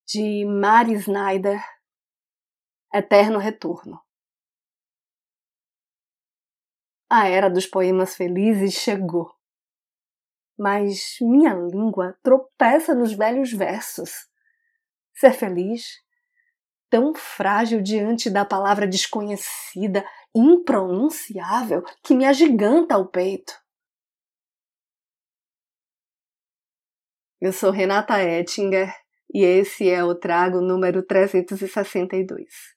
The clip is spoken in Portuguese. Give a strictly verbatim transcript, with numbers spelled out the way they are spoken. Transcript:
de Mari Snyder, Eterno Retorno. A era dos poemas felizes chegou, mas minha língua tropeça nos velhos versos. Ser feliz, tão frágil diante da palavra desconhecida, impronunciável, que me agiganta o peito. Eu sou Renata Ettinger e esse é o Trago número trezentos e sessenta e dois.